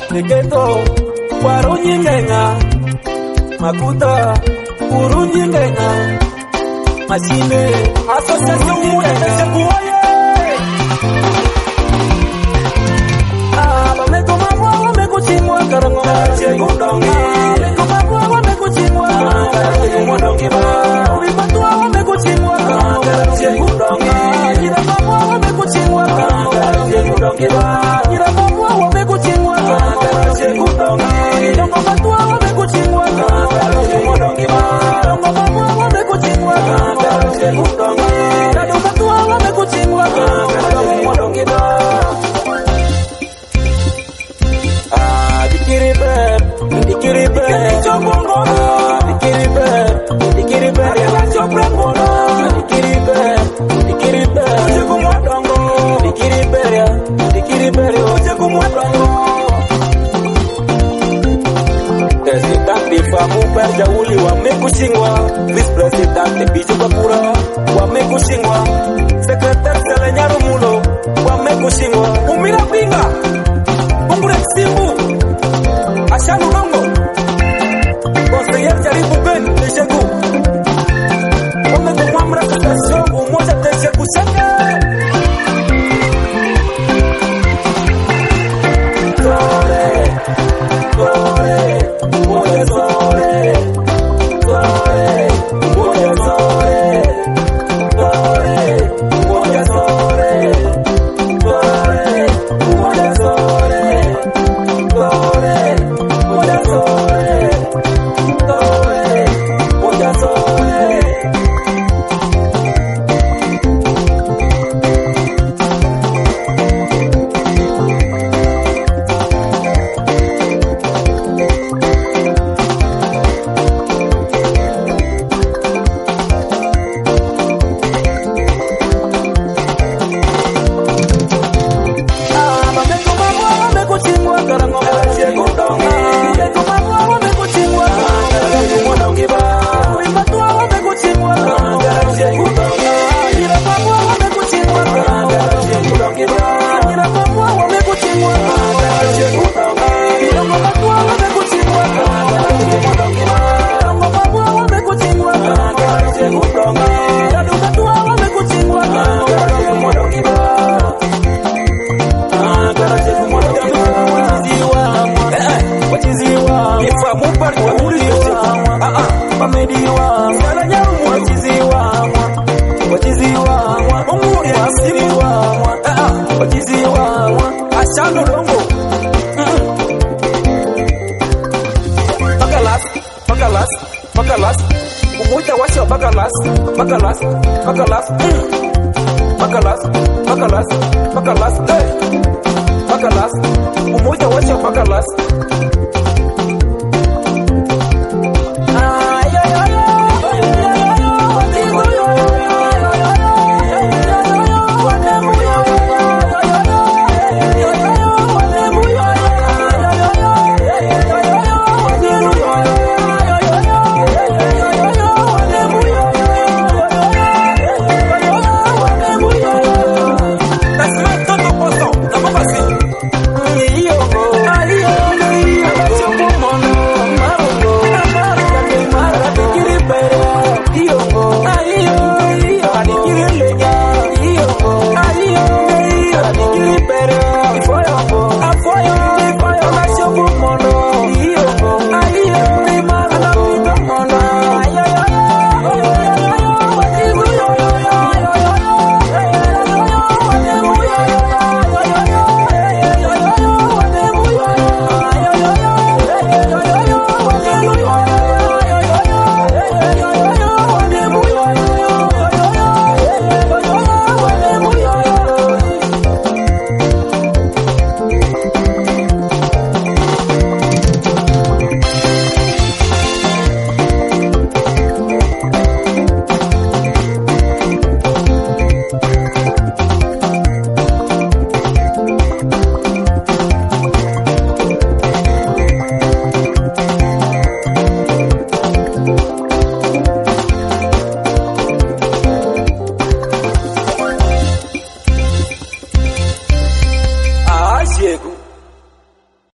Teketo Warunyenga Makuta Urunyenga Machine Association Mwenye Kuwaye Bameko mamwa wamekuchimwa karango Chekudongi Bameko mamwa wamekuchimwa karango Chekudongi Ulipatua wamekuchimwa karango Chekudongi Jira mamwa wamekuchimwa karango Chekudongi Jira mamwa wamekuchimwa karango Chekudongi Dongo patua wamekuchimwa karango Chekudongi Dongo mamwa wamekuchimwa karango Chekudongi Dongo patua wamekuchimwa karango Chekudongi Dikiribe, chobongo, dikiribe, ya chobongo, dikiribe, chegumwadongo, dikiribe, chegumwadongo. Presidente Famu Perjauli wamekushingwa, Vice President Bicho Bakura wamekushingwa, Secretary Selenyaru Mulo wamekushingwa, Umira Pinga, Ungure Simbu. Ashanu Longo Conseiller Jaribu Ben Tejeku Ome kumamra Station Umoja Tejeku Seke Sore Sore Umoja Sore Sore Umoja Sore Sore Umoja Sore Sore Umoja Sore Ashanu Longo Bakalas Umuja washa Bakalas Umuja washa Bakalas